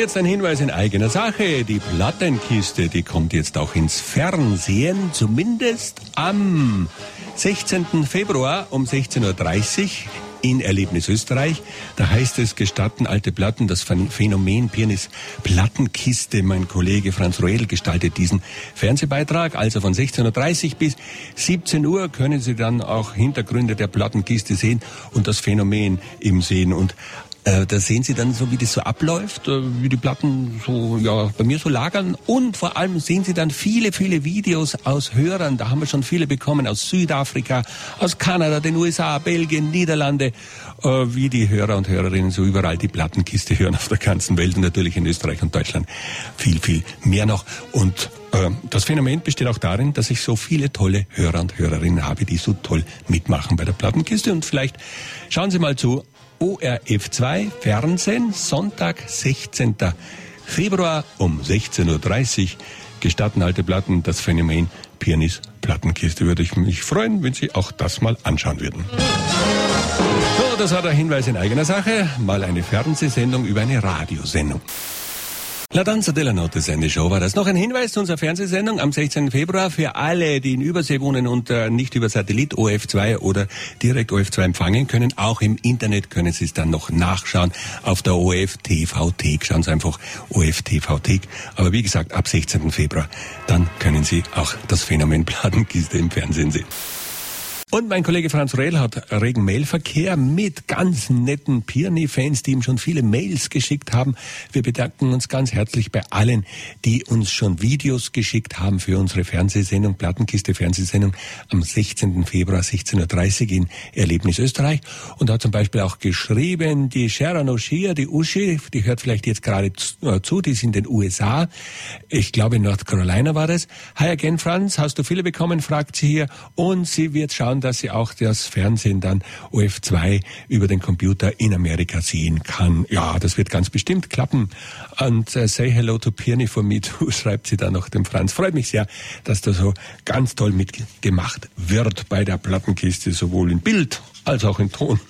jetzt ein Hinweis in eigener Sache. Die Plattenkiste, die kommt jetzt auch ins Fernsehen, zumindest am 16. Februar um 16.30 Uhr. In Erlebnis Österreich. Da heißt es, gestatten alte Platten, das Phänomen Pirnis Plattenkiste. Mein Kollege Franz Roedl gestaltet diesen Fernsehbeitrag. Also von 16.30 Uhr bis 17 Uhr können Sie dann auch Hintergründe der Plattenkiste sehen und das Phänomen eben sehen. Und da sehen Sie dann so, wie das so abläuft, wie die Platten so, ja, bei mir so lagern. Und vor allem sehen Sie dann viele, viele Videos aus Hörern. Da haben wir schon viele bekommen aus Südafrika, aus Kanada, den USA, Belgien, Niederlande, wie die Hörer und Hörerinnen so überall die Plattenkiste hören auf der ganzen Welt und natürlich in Österreich und Deutschland viel, viel mehr noch. Und das Phänomen besteht auch darin, dass ich so viele tolle Hörer und Hörerinnen habe, die so toll mitmachen bei der Plattenkiste. Und vielleicht schauen Sie mal zu ORF2 Fernsehen, Sonntag, 16. Februar um 16.30 Uhr. Gestatten alte Platten, das Phänomen Pirnis Plattenkiste. Würde ich mich freuen, wenn Sie auch das mal anschauen würden. So, das war der Hinweis in eigener Sache. Mal eine Fernsehsendung über eine Radiosendung. La Danza della Notte Sendeshow war das. Noch ein Hinweis zu unserer Fernsehsendung am 16. Februar für alle, die in Übersee wohnen und nicht über Satellit ORF2 oder direkt ORF2 empfangen können. Auch im Internet können Sie es dann noch nachschauen auf der ORF-TV-Thek. Schauen Sie einfach ORF-TV-Thek. Aber wie gesagt, ab 16. Februar, dann können Sie auch das Phänomen Plattenkiste im Fernsehen sehen. Und mein Kollege Franz Roedl hat regen Mailverkehr mit ganz netten Pirni-Fans, die ihm schon viele Mails geschickt haben. Wir bedanken uns ganz herzlich bei allen, die uns schon Videos geschickt haben für unsere Fernsehsendung, Plattenkiste-Fernsehsendung am 16. Februar 16.30 Uhr in Erlebnis Österreich. Und hat zum Beispiel auch geschrieben, die Sharon O'Shea, die Uschi, die hört vielleicht jetzt gerade zu, die ist in den USA. Ich glaube in North Carolina war das. Hi again, Franz, hast du viele bekommen, fragt sie hier. Und sie wird schauen, dass sie auch das Fernsehen dann ORF2 über den Computer in Amerika sehen kann. Ja, das wird ganz bestimmt klappen. Und say hello to Pirni for me too, schreibt sie dann noch dem Franz. Freut mich sehr, dass da so ganz toll mitgemacht wird bei der Plattenkiste, sowohl in Bild als auch in Ton.